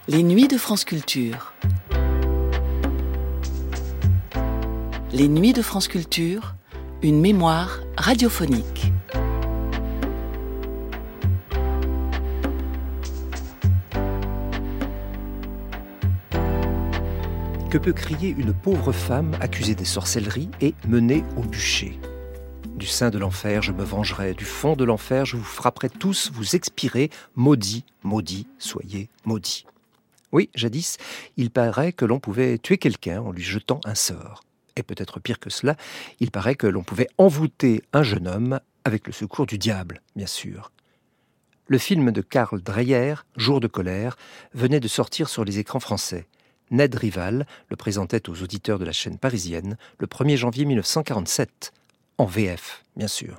Les nuits de France Culture. Les nuits de France Culture, une mémoire radiophonique. Que peut crier une pauvre femme accusée des sorcelleries et menée au bûcher ? Du sein de l'enfer, je me vengerai. Du fond de l'enfer, je vous frapperai tous, vous expirez. Maudits, maudits, soyez maudits. Oui, jadis, il paraît que l'on pouvait tuer quelqu'un en lui jetant un sort. Et peut-être pire que cela, il paraît que l'on pouvait envoûter un jeune homme avec le secours du diable, bien sûr. Le film de Karl Dreyer, Jour de colère, venait de sortir sur les écrans français. Ned Rival le présentait aux auditeurs de la chaîne parisienne le 1er janvier 1947, en VF, bien sûr.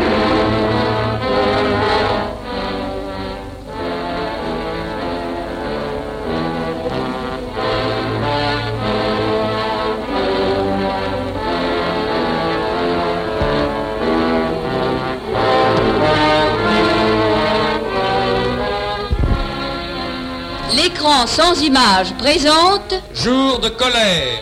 L'écran sans image présente Jour de colère.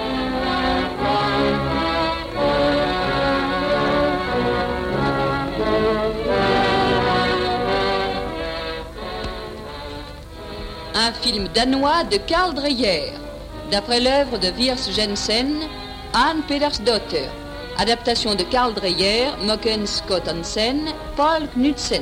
un film danois de Karl Dreyer, d'après l'œuvre de Virs Jensen, Anne Pedersdotter, adaptation de Karl Dreyer, Mogens Scott Hansen, Paul Knudsen.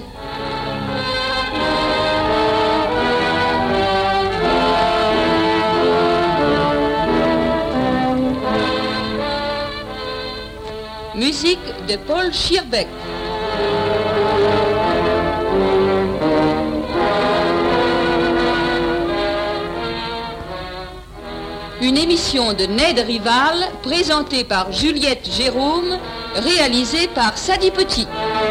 Musique de Paul Schierbeck. Une émission de Ned Rival, présentée par Juliette Jérôme, réalisée par Sadi Petit.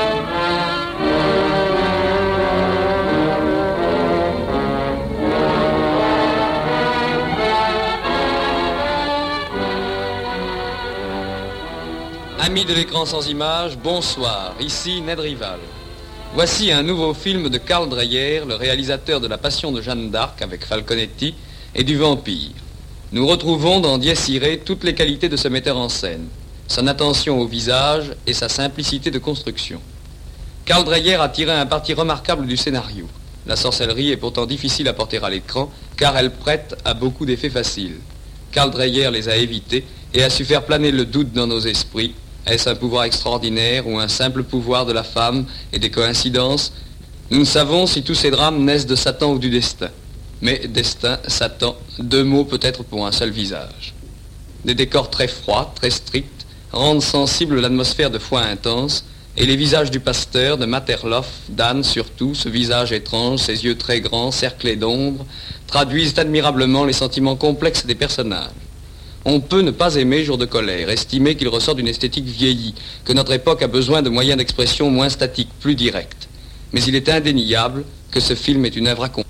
Amis de l'écran sans image, bonsoir, ici Ned Rival. Voici un nouveau film de Karl Dreyer, le réalisateur de La Passion de Jeanne d'Arc avec Falconetti et du Vampire. Nous retrouvons dans Dies Irae toutes les qualités de ce metteur en scène, son attention au visage et sa simplicité de construction. Karl Dreyer a tiré un parti remarquable du scénario. La sorcellerie est pourtant difficile à porter à l'écran car elle prête à beaucoup d'effets faciles. Karl Dreyer les a évités et a su faire planer le doute dans nos esprits. Est-ce un pouvoir extraordinaire ou un simple pouvoir de la femme et des coïncidences ? Nous ne savons si tous ces drames naissent de Satan ou du destin. Mais destin, Satan, deux mots peut-être pour un seul visage. Des décors très froids, très stricts, rendent sensible l'atmosphère de foi intense, et les visages du pasteur, de Materloff, d'Anne surtout, ce visage étrange, ses yeux très grands, cerclés d'ombre, traduisent admirablement les sentiments complexes des personnages. On peut ne pas aimer Jour de colère, estimer qu'il ressort d'une esthétique vieillie, que notre époque a besoin de moyens d'expression moins statiques, plus directs. Mais il est indéniable que ce film est une œuvre accomplie.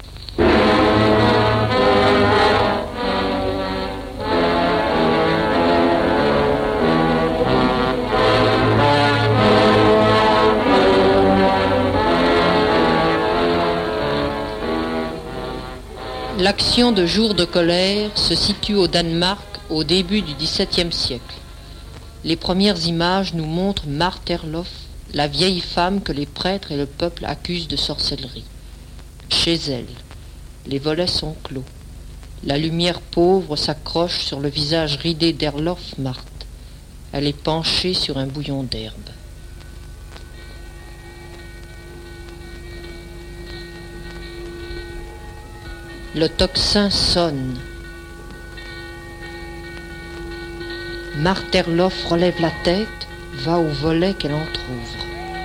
L'action de Jour de colère se situe au Danemark au début du XVIIe siècle. Les premières images nous montrent Marterlof, la vieille femme que les prêtres et le peuple accusent de sorcellerie. Chez elle, les volets sont clos. La lumière pauvre s'accroche sur le visage ridé d'Erlof Marthe. Elle est penchée sur un bouillon d'herbe. Le tocsin sonne. Marterlof relève la tête, va au volet qu'elle entr'ouvre.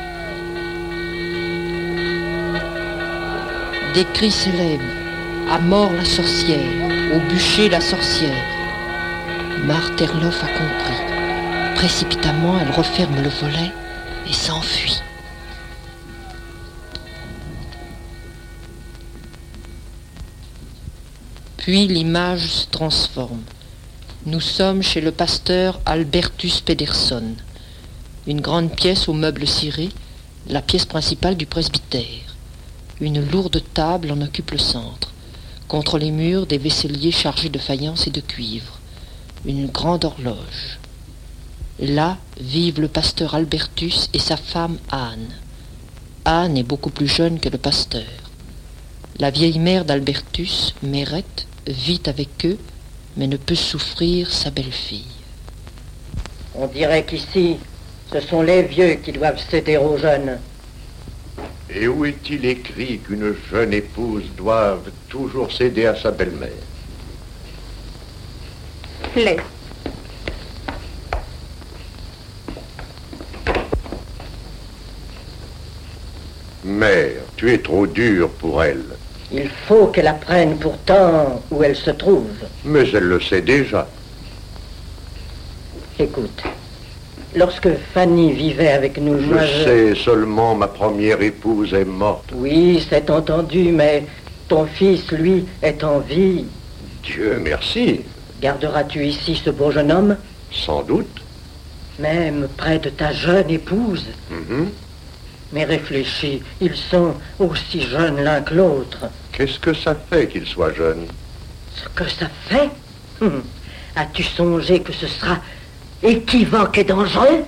Des cris s'élèvent. À mort la sorcière, au bûcher la sorcière. Marterlof a compris. Précipitamment, elle referme le volet et s'enfuit. Puis l'image se transforme. Nous sommes chez le pasteur Albertus Pedersen. Une grande pièce aux meubles cirés, la pièce principale du presbytère. Une lourde table en occupe le centre. Contre les murs, des vaisseliers chargés de faïence et de cuivre. Une grande horloge. Là vivent le pasteur Albertus et sa femme Anne. Anne est beaucoup plus jeune que le pasteur. La vieille mère d'Albertus, Mérette, vit avec eux, mais ne peut souffrir sa belle-fille. On dirait qu'ici, ce sont les vieux qui doivent céder aux jeunes. Et où est-il écrit qu'une jeune épouse doive toujours céder à sa belle-mère? Laisse. Mère, tu es trop dure pour elle. Il faut qu'elle apprenne pourtant où elle se trouve. Mais elle le sait déjà. Écoute, lorsque Fanny vivait avec nous, Je sais seulement, ma première épouse est morte. Oui, c'est entendu, mais ton fils, lui, est en vie. Dieu merci. Garderas-tu ici ce beau jeune homme? Sans doute. Même près de ta jeune épouse? Mais réfléchis, ils sont aussi jeunes l'un que l'autre. Qu'est-ce que ça fait qu'il soit jeune? Ce que ça fait? As-tu songé que ce sera équivoque et dangereux?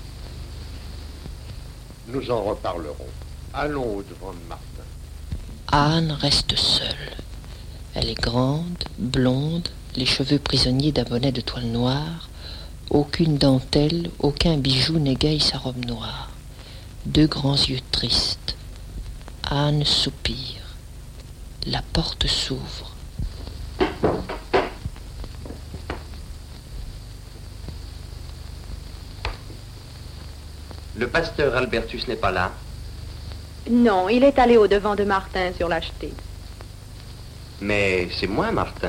Nous en reparlerons. Allons au-devant de Martin. Anne reste seule. Elle est grande, blonde, les cheveux prisonniers d'un bonnet de toile noire. Aucune dentelle, aucun bijou n'égaye sa robe noire. Deux grands yeux tristes. Anne soupire. La porte s'ouvre. Le pasteur Albertus n'est pas là? Non, il est allé au-devant de Martin sur l'acheter. Mais c'est moi, Martin.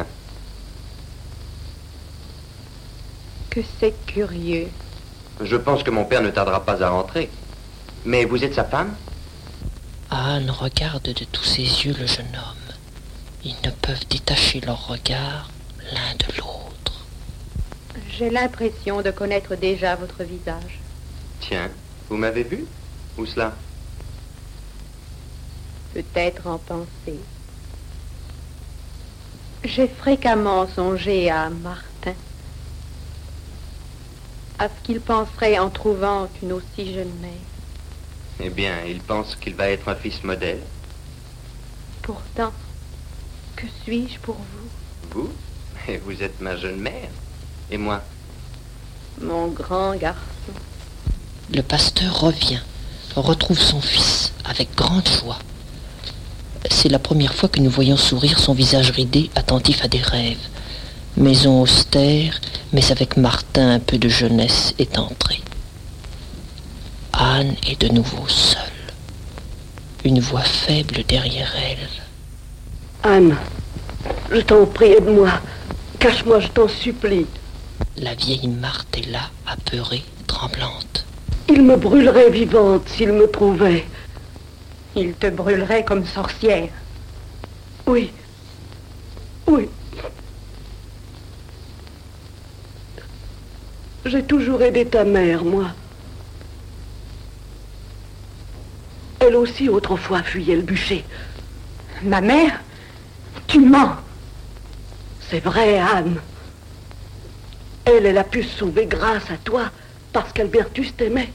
Que c'est curieux. Je pense que mon père ne tardera pas à rentrer. Mais vous êtes sa femme? Anne regarde de tous ses yeux le jeune homme. Ils ne peuvent détacher leurs regards l'un de l'autre. J'ai l'impression de connaître déjà votre visage. Tiens, vous m'avez vu? Où cela? Peut-être en pensée. J'ai fréquemment songé à Martin. À ce qu'il penserait en trouvant une aussi jeune mère. Eh bien, il pense qu'il va être un fils modèle. Pourtant, que suis-je pour vous? Vous? Et vous êtes ma jeune mère. Et moi? Mon grand garçon. Le pasteur revient, retrouve son fils avec grande joie. C'est la première fois que nous voyons sourire son visage ridé, attentif à des rêves. Maison austère, mais avec Martin un peu de jeunesse est entrée. Anne est de nouveau seule. Une voix faible derrière elle. Anne, je t'en prie, aide-moi. Cache-moi, je t'en supplie. La vieille Marthe est là, apeurée, tremblante. Il me brûlerait vivante s'il me trouvait. Il te brûlerait comme sorcière. Oui. Oui. J'ai toujours aidé ta mère, moi. Elle aussi, autrefois, fuyait le bûcher. Ma mère? Tu mens. C'est vrai, Anne. Elle a pu se sauver grâce à toi, parce qu'Albertus t'aimait.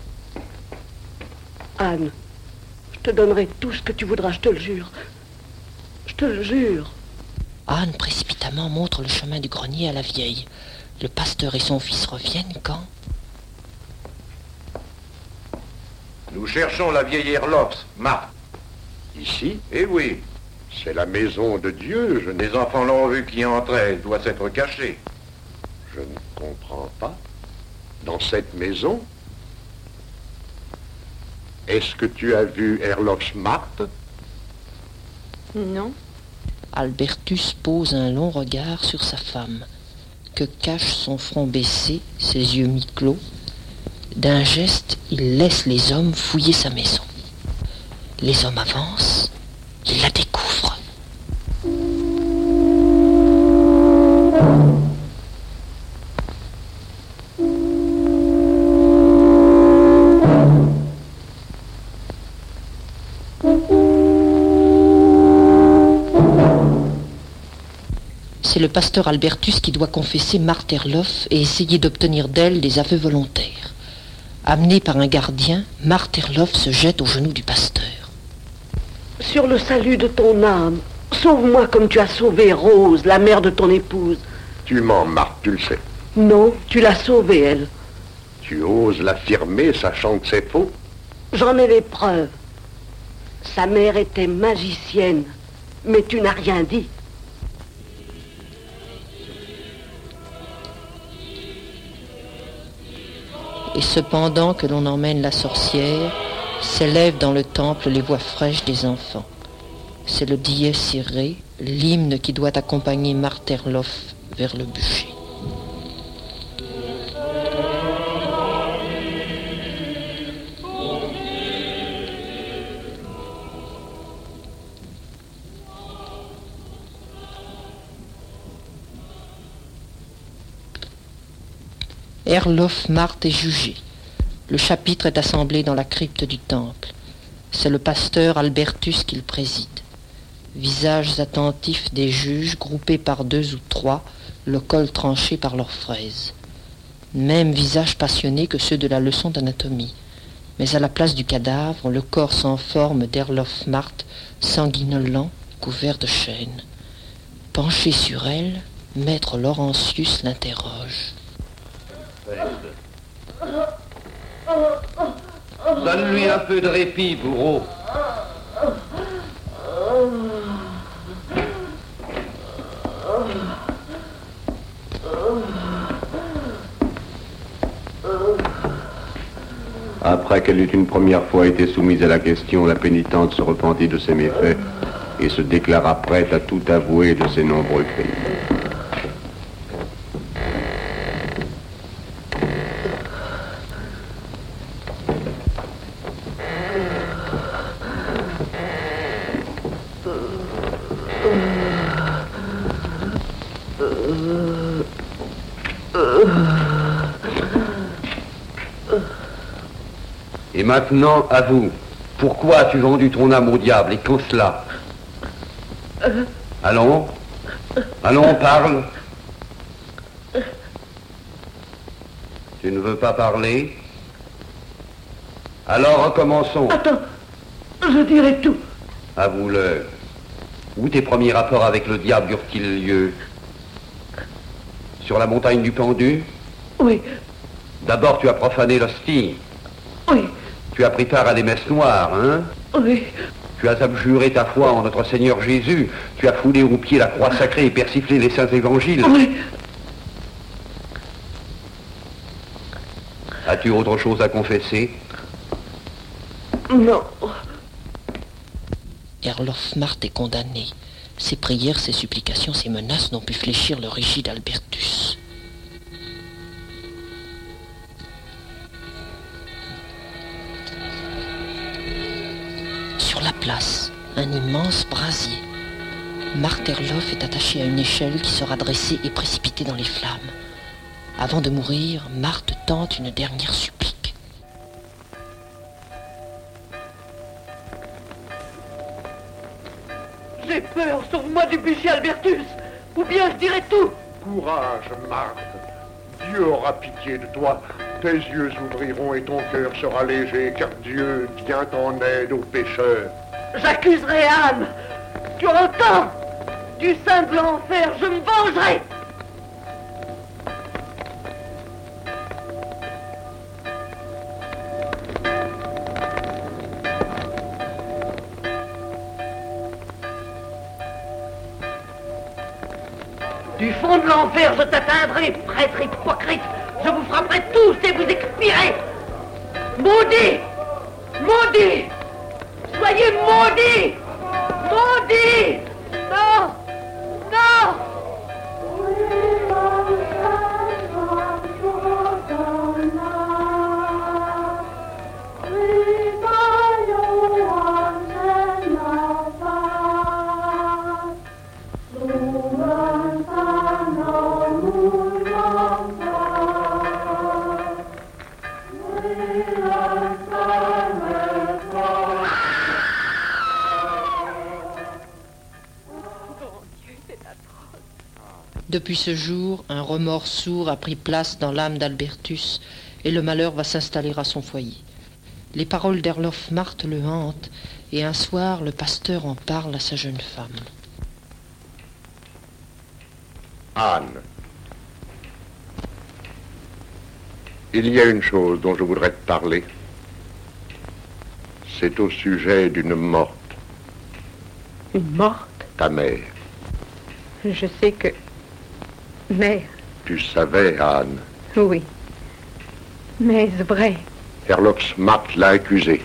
Anne, je te donnerai tout ce que tu voudras, je te le jure. Je te le jure. Anne précipitamment montre le chemin du grenier à la vieille. Le pasteur et son fils reviennent quand? Nous cherchons la vieille Erlops, Marthe. Ici? Eh oui, c'est la maison de Dieu. Les enfants l'ont vu qui entrait, elle doit s'être cachée. Je ne comprends pas. Dans cette maison? Est-ce que tu as vu Erlops Marthe? Non. Albertus pose un long regard sur sa femme, que cache son front baissé, ses yeux mi-clos. D'un geste, il laisse les hommes fouiller sa maison. Les hommes avancent, ils la découvrent. c'est le pasteur Albertus qui doit confesser Marthe Erloff et essayer d'obtenir d'elle des aveux volontaires. Amenée par un gardien, Marthe Erloff se jette aux genoux du pasteur. Sur le salut de ton âme, sauve-moi comme tu as sauvé Rose, la mère de ton épouse. Tu mens, Marthe, tu le sais. Non, tu l'as sauvée, elle. Tu oses l'affirmer, sachant que c'est faux? J'en ai les preuves. Sa mère était magicienne, mais tu n'as rien dit. Et cependant que l'on emmène la sorcière, s'élèvent dans le temple les voix fraîches des enfants. C'est le Dies Irae, l'hymne qui doit accompagner Marthe Erloff vers le bûcher. Erloff Marthe est jugé. Le chapitre est assemblé dans la crypte du temple. C'est le pasteur Albertus qui le préside. Visages attentifs des juges, groupés par 2 ou 3, le col tranché par leurs fraises. Même visage passionné que ceux de la leçon d'anatomie. Mais à la place du cadavre, le corps sans forme d'Erloff Marthe, sanguinolent, couvert de chaînes. Penché sur elle, maître Laurentius l'interroge. Donne-lui un peu de répit, bourreau. Après qu'elle eut une première fois été soumise à la question, la pénitente se repentit de ses méfaits et se déclara prête à tout avouer de ses nombreux crimes. Et maintenant, avoue, pourquoi as-tu vendu ton âme au diable et quand cela? Allons, parle. Tu ne veux pas parler? Alors recommençons. Attends, je dirai tout. Avoue-le. Où tes premiers rapports avec le diable eurent-ils lieu? Sur la montagne du pendu? Oui. D'abord tu as profané l'hostie. Oui. Tu as pris part à des messes noires, hein? Oui. Tu as abjuré ta foi en notre Seigneur Jésus. Tu as foulé aux pieds la croix sacrée et persiflé les saints évangiles. Oui. As-tu autre chose à confesser? Non. Erloff Marthe est condamné. Ses prières, ses supplications, ses menaces n'ont pu fléchir le rigide Albertus. Sur la place, un immense brasier. Marthe Erloff est attachée à une échelle qui sera dressée et précipitée dans les flammes. Avant de mourir, Marthe tente une dernière supplique. J'ai peur, sauve-moi du bûcher, Albertus. Ou bien je dirai tout. Courage, Marthe. Dieu aura pitié de toi. Tes yeux s'ouvriront et ton cœur sera léger, car Dieu vient en aide aux pécheurs. J'accuserai Anne. Tu entends? Du sein de l'enfer, je me vengerai. Du fond de l'enfer, je t'atteindrai, prêtre hypocrite. Je vous frapperai tous et vous expirez. Maudits! Maudits! Soyez maudits! Maudits! Non! Non! Depuis ce jour, un remords sourd a pris place dans l'âme d'Albertus et le malheur va s'installer à son foyer. Les paroles d'Erlof Marthe le hantent et un soir, le pasteur en parle à sa jeune femme. Anne, il y a une chose dont je voudrais te parler. C'est au sujet d'une morte. Une morte? Ta mère. Je sais que... Mère? Tu savais, Anne. Oui. Mais est-ce vrai? Erlof Marthe l'a accusée.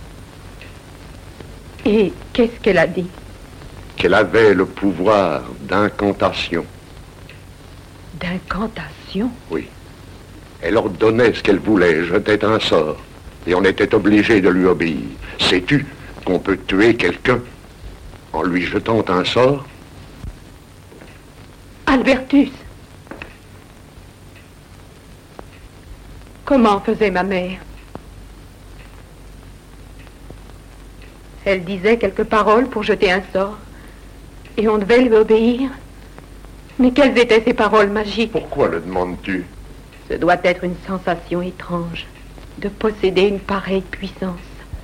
Et qu'est-ce qu'elle a dit? Qu'elle avait le pouvoir d'incantation. D'incantation? Oui. Elle ordonnait ce qu'elle voulait, jetait un sort. Et on était obligé de lui obéir. Sais-tu qu'on peut tuer quelqu'un en lui jetant un sort? Albertus! Comment faisait ma mère? Elle disait quelques paroles pour jeter un sort. Et on devait lui obéir. Mais quelles étaient ces paroles magiques? Pourquoi le demandes-tu? Ce doit être une sensation étrange de posséder une pareille puissance.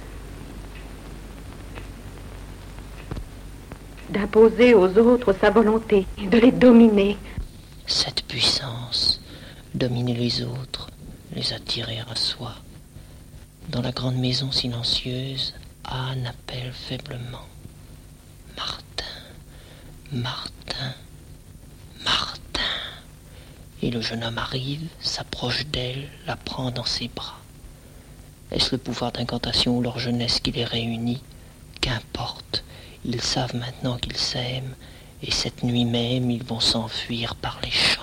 D'imposer aux autres sa volonté, de les dominer. Cette puissance, dominer les autres, les attirer à soi. Dans la grande maison silencieuse, Anne appelle faiblement. Martin, Martin, Martin. Et le jeune homme arrive, s'approche d'elle, la prend dans ses bras. Est-ce le pouvoir d'incantation ou leur jeunesse qui les réunit? Qu'importe, ils savent maintenant qu'ils s'aiment, et cette nuit même, ils vont s'enfuir par les champs.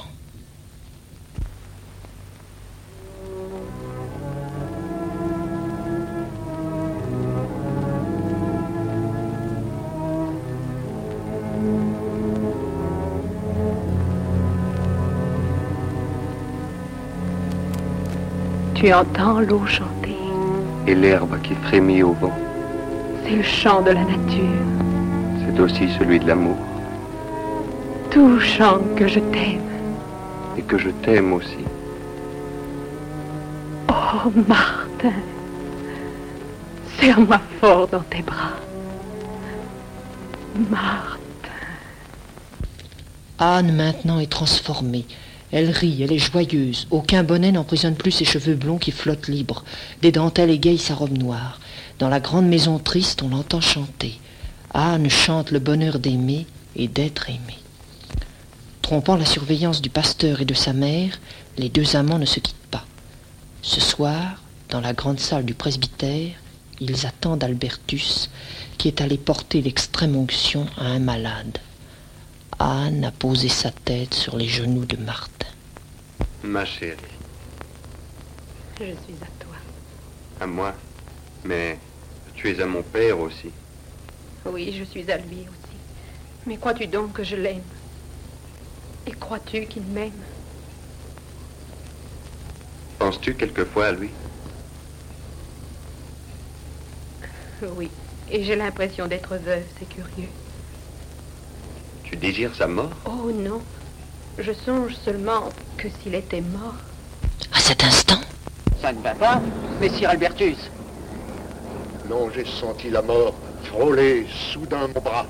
Tu entends l'eau chanter. Et l'herbe qui frémit au vent. C'est le chant de la nature. C'est aussi celui de l'amour. Tout chante que je t'aime. Et que je t'aime aussi. Oh, Martin, serre-moi fort dans tes bras. Martin. Anne maintenant est transformée. Elle rit, elle est joyeuse. Aucun bonnet n'emprisonne plus ses cheveux blonds qui flottent libres. Des dentelles égayent sa robe noire. Dans la grande maison triste, on l'entend chanter. Anne chante le bonheur d'aimer et d'être aimé. Trompant la surveillance du pasteur et de sa mère, les deux amants ne se quittent pas. Ce soir, dans la grande salle du presbytère, ils attendent Albertus, qui est allé porter l'extrême onction à un malade. Anne a posé sa tête sur les genoux de Martin. Ma chérie. Je suis à toi. À moi. Mais tu es à mon père aussi. Oui, je suis à lui aussi. Mais crois-tu donc que je l'aime? Et crois-tu qu'il m'aime? Penses-tu quelquefois à lui? Oui, et j'ai l'impression d'être veuve, c'est curieux. Tu désires sa mort? Oh non, je songe seulement que s'il était mort. À cet instant, ça ne va pas, messire Albertus? Non, j'ai senti la mort frôler soudain mon bras.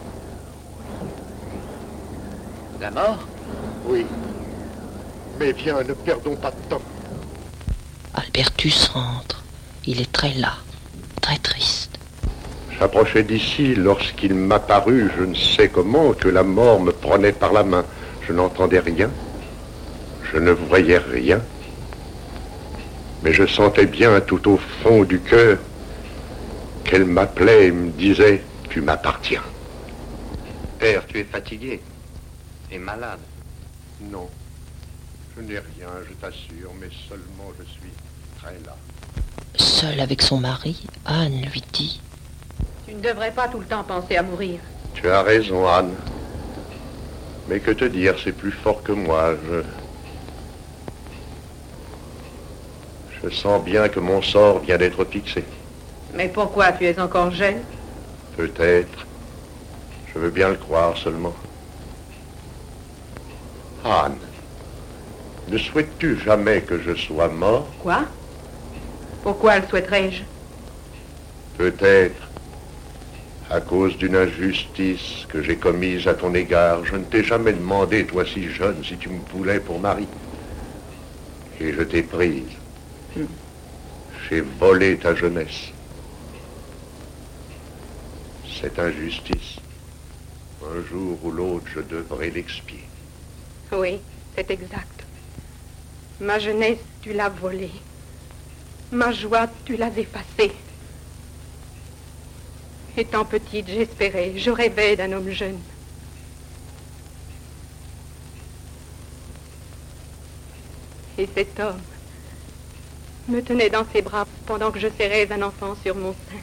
La mort? Oui. Mais viens, ne perdons pas de temps. Albertus rentre. Il est très las, très triste. J'approchais d'ici lorsqu'il m'apparut, je ne sais comment, que la mort me prenait par la main. Je n'entendais rien, je ne voyais rien, mais je sentais bien tout au fond du cœur qu'elle m'appelait et me disait « Tu m'appartiens ». Père, tu es fatigué et malade. Non, je n'ai rien, je t'assure, mais seulement je suis très las. Seule avec son mari, Anne lui dit: Tu ne devrais pas tout le temps penser à mourir. Tu as raison, Anne. Mais que te dire, c'est plus fort que moi. Je sens bien que mon sort vient d'être fixé. Mais pourquoi? Tu es encore jeune? Peut-être. Je veux bien le croire seulement. Anne, ne souhaites-tu jamais que je sois mort? Quoi? Pourquoi le souhaiterais-je? Peut-être à cause d'une injustice que j'ai commise à ton égard. Je ne t'ai jamais demandé, toi si jeune, si tu me voulais pour mari. Et je t'ai prise. J'ai volé ta jeunesse. Cette injustice, un jour ou l'autre, je devrais l'expier. Oui, c'est exact. Ma jeunesse, tu l'as volée. Ma joie, tu l'as effacée. Étant petite, j'espérais, je rêvais d'un homme jeune. Et cet homme me tenait dans ses bras pendant que je serrais un enfant sur mon sein.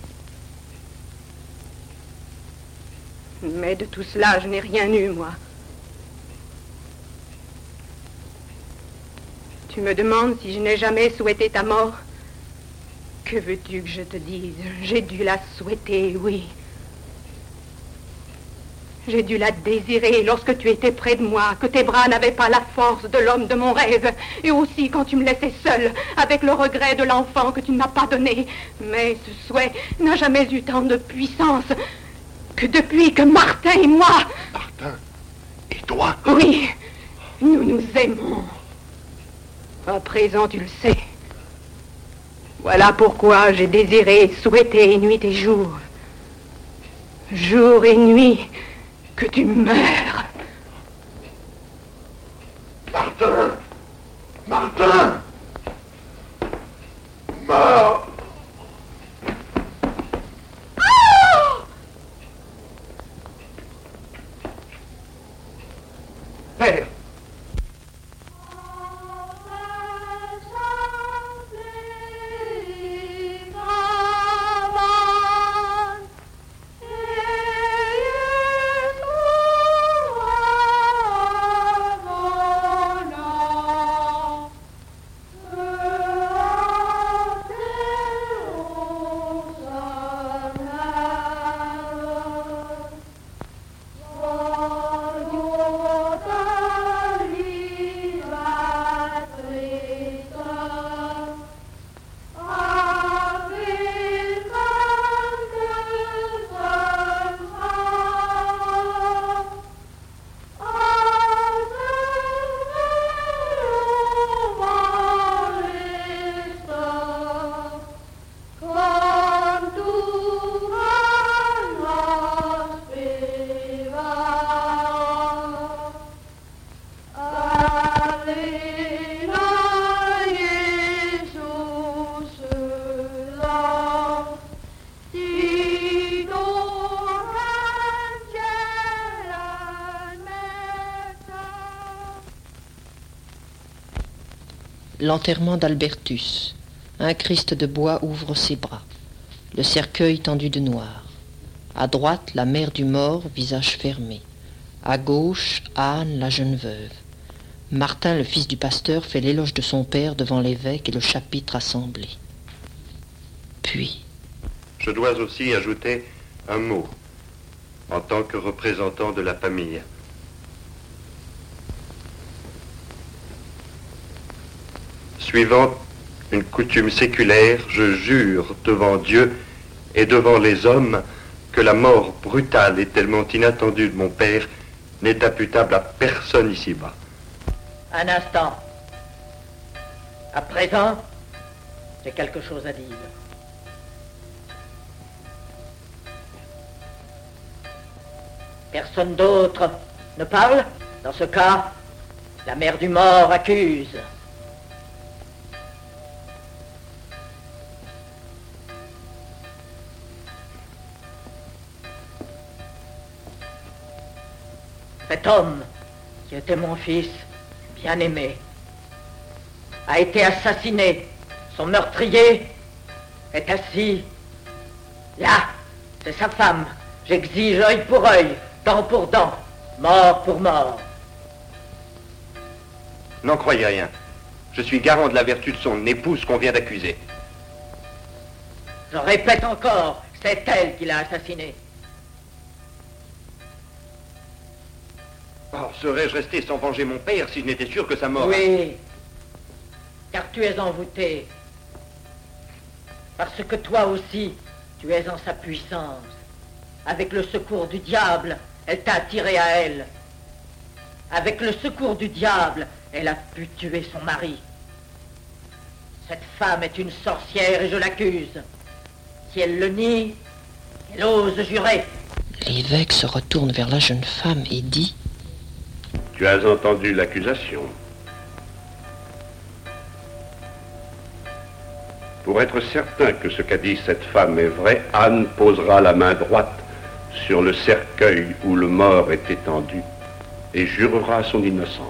Mais de tout cela, je n'ai rien eu, moi. Tu me demandes si je n'ai jamais souhaité ta mort. Que veux-tu que je te dise? J'ai dû la souhaiter, oui. J'ai dû la désirer lorsque tu étais près de moi, que tes bras n'avaient pas la force de l'homme de mon rêve, et aussi quand tu me laissais seule, avec le regret de l'enfant que tu ne m'as pas donné. Mais ce souhait n'a jamais eu tant de puissance que depuis que Martin et moi... Martin? Et toi? Oui, nous nous aimons. À présent, tu le sais. Voilà pourquoi j'ai désiré, souhaité nuit et jour. Jour et nuit, que tu meurs. Martin! Martin! Meurs! Père! L'enterrement d'Albertus. Un Christ de bois ouvre ses bras. Le cercueil tendu de noir. À droite, la mère du mort, visage fermé. À gauche, Anne, la jeune veuve. Martin, le fils du pasteur, fait l'éloge de son père devant l'évêque et le chapitre assemblé. Puis... Je dois aussi ajouter un mot en tant que représentant de la famille. Suivant une coutume séculaire, je jure devant Dieu et devant les hommes que la mort brutale et tellement inattendue de mon père n'est imputable à personne ici-bas. Un instant. À présent, j'ai quelque chose à dire. Personne d'autre ne parle? Dans ce cas, la mère du mort accuse. Cet homme, qui était mon fils, bien-aimé, a été assassiné. Son meurtrier est assis là. C'est sa femme. J'exige œil pour œil, dent pour dent, mort pour mort. N'en croyez rien. Je suis garant de la vertu de son épouse qu'on vient d'accuser. Je répète encore, c'est elle qui l'a assassiné. Oh, serais-je resté sans venger mon père si je n'étais sûr que sa mort... Oui, car tu es envoûté. Parce que toi aussi, tu es en sa puissance. Avec le secours du diable, elle t'a attiré à elle. Avec le secours du diable, elle a pu tuer son mari. Cette femme est une sorcière et je l'accuse. Si elle le nie, elle ose jurer. L'évêque se retourne vers la jeune femme et dit: Tu as entendu l'accusation. Pour être certain que ce qu'a dit cette femme est vrai, Anne posera la main droite sur le cercueil où le mort est étendu et jurera son innocence.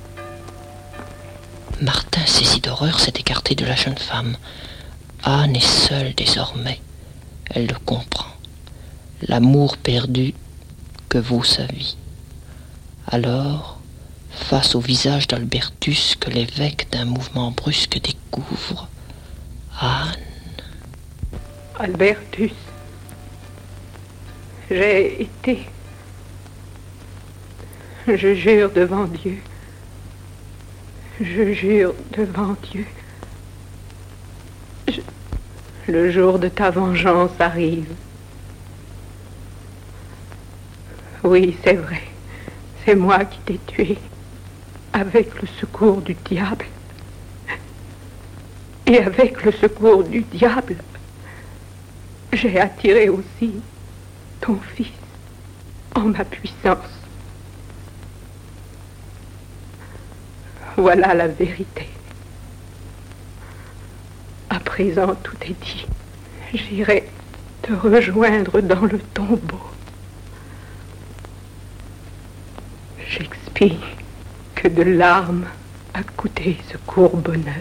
Martin, saisi d'horreur, s'est écarté de la jeune femme. Anne est seule désormais. Elle le comprend. L'amour perdu que vaut sa vie. Alors, face au visage d'Albertus que l'évêque d'un mouvement brusque découvre, Anne... Albertus, j'ai été... Je jure devant Dieu. Je jure devant Dieu. Le jour de ta vengeance arrive. Oui, c'est vrai. C'est moi qui t'ai tué. Avec le secours du diable. Et avec le secours du diable, j'ai attiré aussi ton fils en ma puissance. Voilà la vérité. À présent, tout est dit. J'irai te rejoindre dans le tombeau. J'expie que de larmes a coûté ce court bonheur.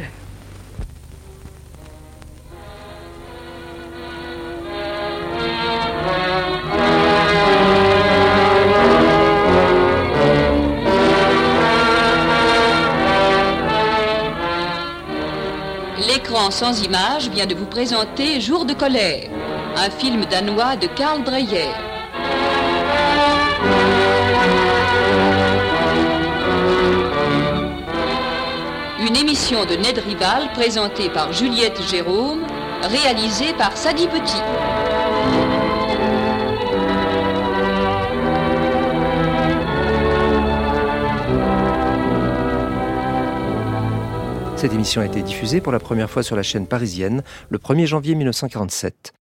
L'écran sans images vient de vous présenter Jour de colère, un film danois de Carl Dreyer. Une émission de Ned Rival présentée par Juliette Jérôme, réalisée par Sadi Petit. Cette émission a été diffusée pour la première fois sur la chaîne parisienne le 1er janvier 1947.